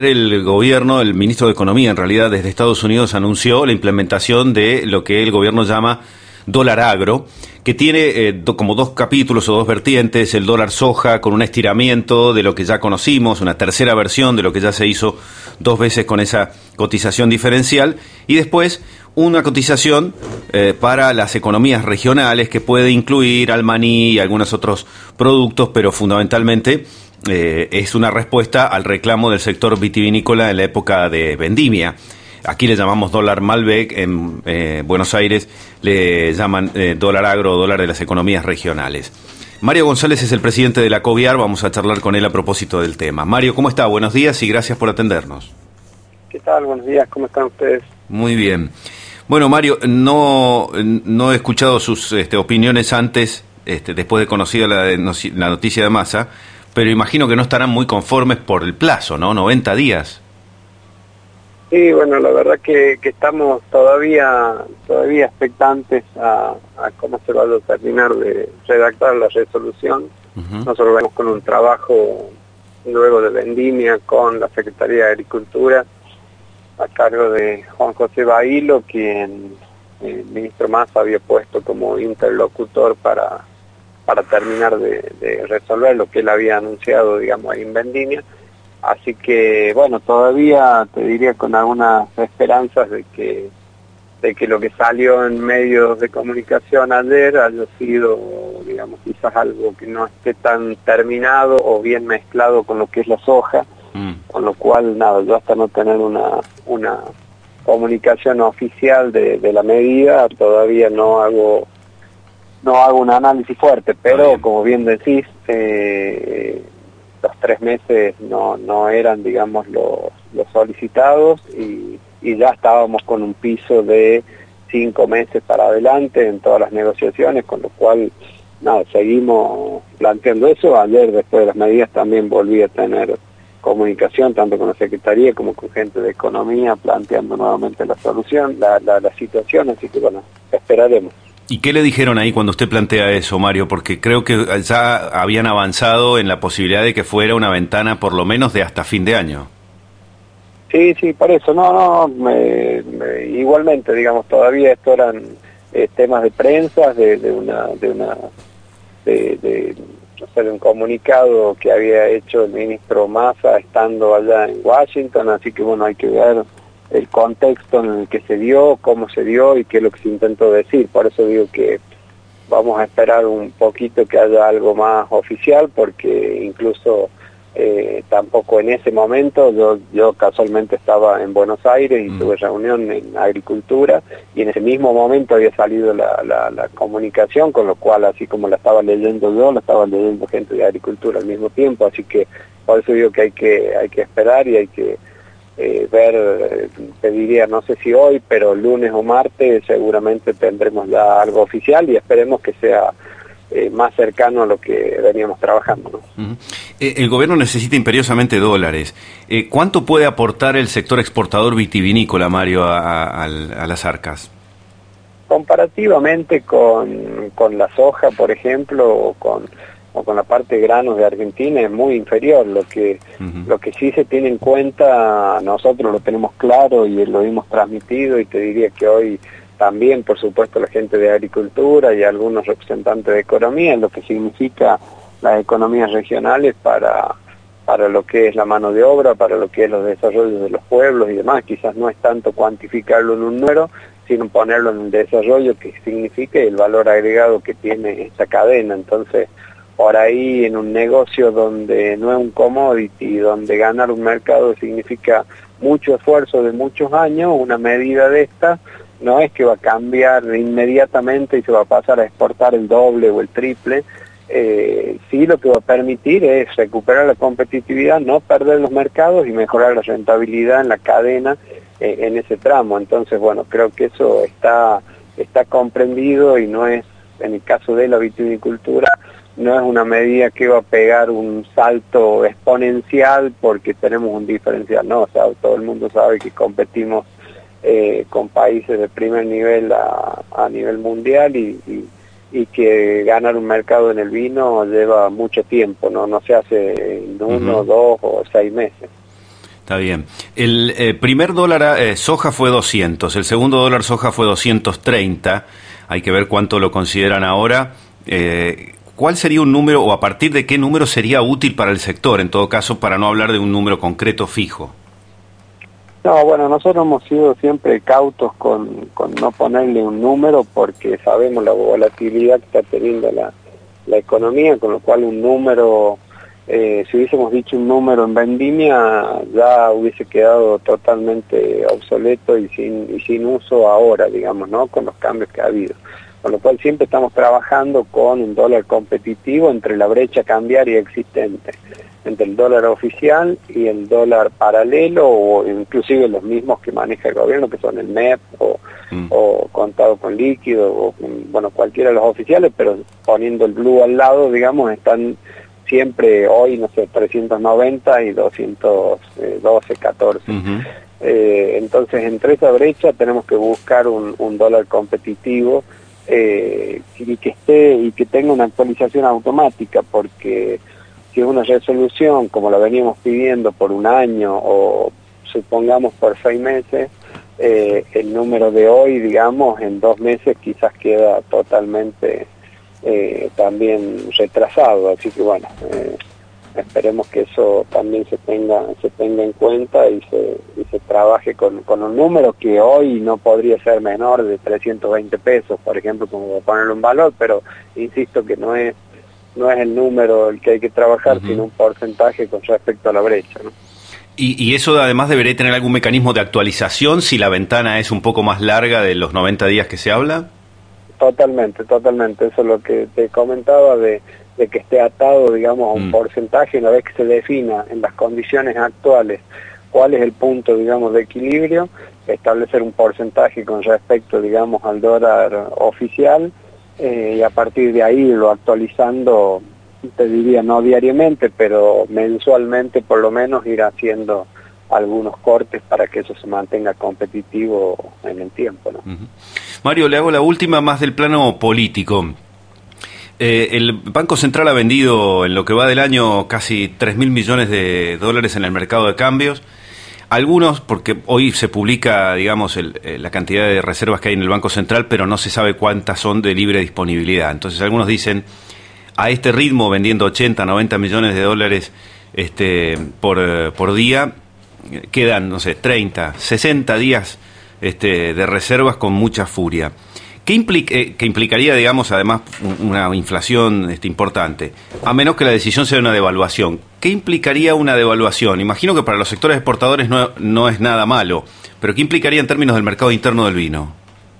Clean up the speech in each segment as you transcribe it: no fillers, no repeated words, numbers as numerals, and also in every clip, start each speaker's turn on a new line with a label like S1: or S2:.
S1: El gobierno, el ministro de Economía, en realidad, desde Estados Unidos anunció la implementación de lo que el gobierno llama dólar agro, que tiene como dos capítulos o dos vertientes: el dólar soja, con un estiramiento de lo que ya conocimos, una tercera versión de lo que ya se hizo dos veces con esa cotización diferencial, y después una cotización para las economías regionales, que puede incluir al maní y algunos otros productos, pero fundamentalmente es una respuesta al reclamo del sector vitivinícola en la época de vendimia. Aquí le llamamos dólar Malbec, en Buenos Aires le llaman dólar agro o dólar de las economías regionales. Mario González es el presidente de la COVIAR, vamos a charlar con él a propósito del tema. Mario, ¿cómo está? Buenos días y gracias por atendernos.
S2: ¿Qué tal? Buenos días, ¿cómo están ustedes?
S1: Muy bien. Bueno, Mario, no he escuchado sus opiniones antes, después de conocida la noticia de Massa, pero imagino que no estarán muy conformes por el plazo, ¿no? 90 días.
S2: Sí, bueno, la verdad que estamos todavía expectantes a cómo se va a terminar de redactar la resolución. Nosotros vamos con un trabajo luego de vendimia con la Secretaría de Agricultura a cargo de Juan José Bailo, quien el ministro Massa había puesto como interlocutor para terminar de resolver lo que él había anunciado, digamos, ahí en vendimia. Así que, bueno, todavía te diría con algunas esperanzas de que lo que salió en medios de comunicación ayer haya sido, digamos, quizás algo que no esté tan terminado o bien mezclado con lo que es la soja, con lo cual, nada, yo hasta no tener una comunicación oficial de la medida, todavía no hago un análisis fuerte, pero como bien decís, los 3 meses no eran, digamos, los solicitados y ya estábamos con un piso de 5 meses para adelante en todas las negociaciones, con lo cual, nada, seguimos planteando eso. Ayer, después de las medidas, también volví a tener comunicación, tanto con la Secretaría como con gente de Economía, planteando nuevamente la solución, la situación, así que bueno, esperaremos.
S1: ¿Y qué le dijeron ahí cuando usted plantea eso, Mario? Porque creo que ya habían avanzado en la posibilidad de que fuera una ventana por lo menos de hasta fin de año.
S2: Sí, por eso, igualmente, digamos, todavía esto eran temas de prensa, de un comunicado que había hecho el ministro Massa estando allá en Washington, así que bueno, hay que ver el contexto en el que se dio, cómo se dio y qué es lo que se intentó decir. Por eso digo que vamos a esperar un poquito que haya algo más oficial, porque incluso tampoco en ese momento, yo casualmente estaba en Buenos Aires y tuve reunión en Agricultura, y en ese mismo momento había salido la comunicación, con lo cual, así como la estaba leyendo yo, la estaba leyendo gente de Agricultura al mismo tiempo, así que por eso digo que hay que esperar y hay que ver, te diría, no sé si hoy, pero lunes o martes seguramente tendremos ya algo oficial y esperemos que sea más cercano a lo que veníamos trabajando, ¿no?
S1: El gobierno necesita imperiosamente dólares. ¿Cuánto puede aportar el sector exportador vitivinícola, Mario, a las arcas?
S2: Comparativamente con la soja, por ejemplo, o con la parte de granos de Argentina, es muy inferior. Lo que sí se tiene en cuenta, nosotros lo tenemos claro y lo hemos transmitido, y te diría que hoy también, por supuesto, la gente de Agricultura y algunos representantes de Economía, lo que significa las economías regionales para lo que es la mano de obra, para lo que es los desarrollos de los pueblos y demás. Quizás no es tanto cuantificarlo en un número, sino ponerlo en el desarrollo que significa el valor agregado que tiene esta cadena. Entonces, por ahí, en un negocio donde no es un commodity, donde ganar un mercado significa mucho esfuerzo de muchos años, una medida de esta no es que va a cambiar inmediatamente y se va a pasar a exportar el doble o el triple. Sí, lo que va a permitir es recuperar la competitividad, no perder los mercados y mejorar la rentabilidad en la cadena en ese tramo. Entonces, bueno, creo que eso está comprendido, y no es, en el caso de la vitivinicultura, no es una medida que va a pegar un salto exponencial porque tenemos un diferencial, no, o sea, todo el mundo sabe que competimos con países de primer nivel a nivel mundial, y que ganar un mercado en el vino lleva mucho tiempo, no se hace en 1, 2 o 6 meses.
S1: Está bien. El primer dólar soja fue 200, el segundo dólar soja fue 230. Hay que ver cuánto lo consideran ahora. ¿Cuál sería un número o a partir de qué número sería útil para el sector, en todo caso, para no hablar de un número concreto fijo?
S2: No, bueno, nosotros hemos sido siempre cautos con no ponerle un número porque sabemos la volatilidad que está teniendo la economía, con lo cual un número, si hubiésemos dicho un número en vendimia, ya hubiese quedado totalmente obsoleto y sin uso ahora, digamos, ¿no? Con los cambios que ha habido. Con lo cual siempre estamos trabajando con un dólar competitivo entre la brecha cambiaria existente, entre el dólar oficial y el dólar paralelo, o inclusive los mismos que maneja el gobierno, que son el MEP o contado con líquido, o bueno, cualquiera de los oficiales, pero poniendo el blue al lado, digamos, están siempre hoy, no sé, 390 y 212, 14. Entonces, entre esa brecha tenemos que buscar un dólar competitivo y que tenga una actualización automática, porque si es una resolución como la veníamos pidiendo por un año o supongamos por 6 meses, el número de hoy, digamos, en 2 meses quizás queda totalmente también retrasado, así que bueno, esperemos que eso también se tenga en cuenta y se trabaje con un número que hoy no podría ser menor de 320 pesos, por ejemplo, como ponerle un valor, pero insisto que no es el número el que hay que trabajar, sino un porcentaje con respecto a la brecha, ¿no?
S1: Y eso además debería tener algún mecanismo de actualización si la ventana es un poco más larga de los 90 días que se habla.
S2: Totalmente, eso es lo que te comentaba de que esté atado, digamos, a un porcentaje, una vez que se defina en las condiciones actuales cuál es el punto, digamos, de equilibrio, establecer un porcentaje con respecto, digamos, al dólar oficial, y a partir de ahí lo actualizando, te diría no diariamente, pero mensualmente por lo menos ir haciendo algunos cortes para que eso se mantenga competitivo en el tiempo, ¿no?
S1: Mario, le hago la última más del plano político. El Banco Central ha vendido en lo que va del año casi 3.000 millones de dólares en el mercado de cambios. Algunos, porque hoy se publica, digamos, la cantidad de reservas que hay en el Banco Central, pero no se sabe cuántas son de libre disponibilidad. Entonces algunos dicen, a este ritmo, vendiendo 80, 90 millones de dólares por día, quedan, no sé, 30, 60 días de reservas con mucha furia. ¿Qué implicaría, digamos, además, una inflación importante? A menos que la decisión sea una devaluación. ¿Qué implicaría una devaluación? Imagino que para los sectores exportadores no es nada malo, pero ¿qué implicaría en términos del mercado interno del vino?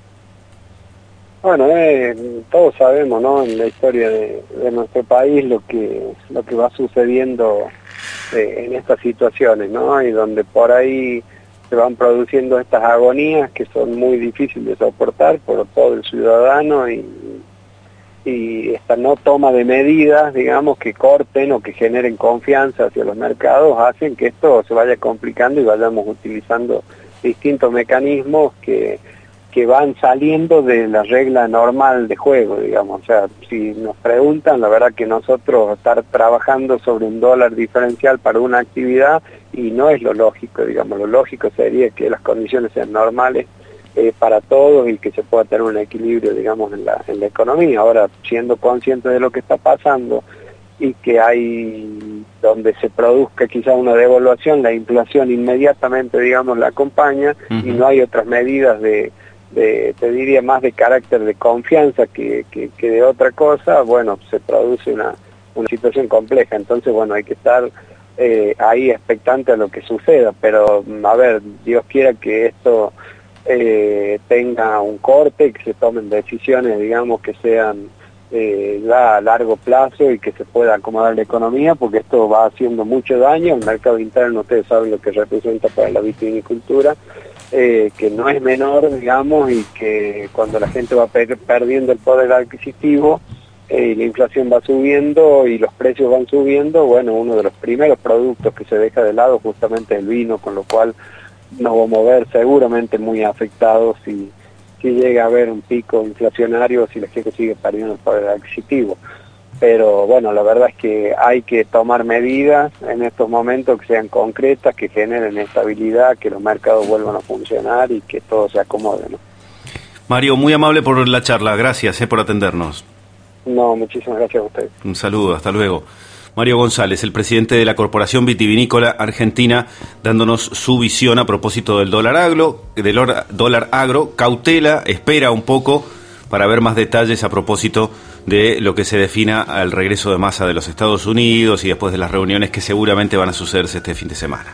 S2: Bueno, todos sabemos, ¿no?, en la historia de nuestro país lo que va sucediendo en estas situaciones, ¿no? Y donde por ahí se van produciendo estas agonías que son muy difíciles de soportar por todo el ciudadano y esta no toma de medidas, digamos, que corten o que generen confianza hacia los mercados, hacen que esto se vaya complicando y vayamos utilizando distintos mecanismos que van saliendo de la regla normal de juego, digamos. O sea, si nos preguntan, la verdad que nosotros estar trabajando sobre un dólar diferencial para una actividad y no es lo lógico, digamos. Lo lógico sería que las condiciones sean normales para todos y que se pueda tener un equilibrio, digamos, en la economía. Ahora, siendo conscientes de lo que está pasando y que hay donde se produzca quizá una devaluación, la inflación inmediatamente, digamos, la acompaña y no hay otras medidas te diría más de carácter de confianza que de otra cosa, bueno, se produce una situación compleja. Entonces, bueno, hay que estar ahí expectante a lo que suceda, pero a ver, Dios quiera que esto tenga un corte, que se tomen decisiones, digamos, que sean ya a largo plazo y que se pueda acomodar la economía, porque esto va haciendo mucho daño. El mercado interno, ustedes saben lo que representa para la vitivinicultura, que no es menor, digamos, y que cuando la gente va perdiendo el poder adquisitivo, la inflación va subiendo y los precios van subiendo, bueno, uno de los primeros productos que se deja de lado justamente es el vino, con lo cual nos vamos a ver seguramente muy afectados si llega a haber un pico inflacionario, si la gente sigue perdiendo el poder adquisitivo. pero bueno, la verdad es que hay que tomar medidas en estos momentos que sean concretas, que generen estabilidad, que los mercados vuelvan a funcionar y que todo se acomode, ¿no?
S1: Mario, muy amable por la charla, gracias por atendernos.
S2: No, muchísimas gracias a ustedes.
S1: Un saludo, hasta luego. Mario González, el presidente de la Corporación Vitivinícola Argentina, dándonos su visión a propósito del dólar agro, cautela, espera un poco para ver más detalles a propósito de lo que se defina al regreso de Massa de los Estados Unidos y después de las reuniones que seguramente van a sucederse este fin de semana.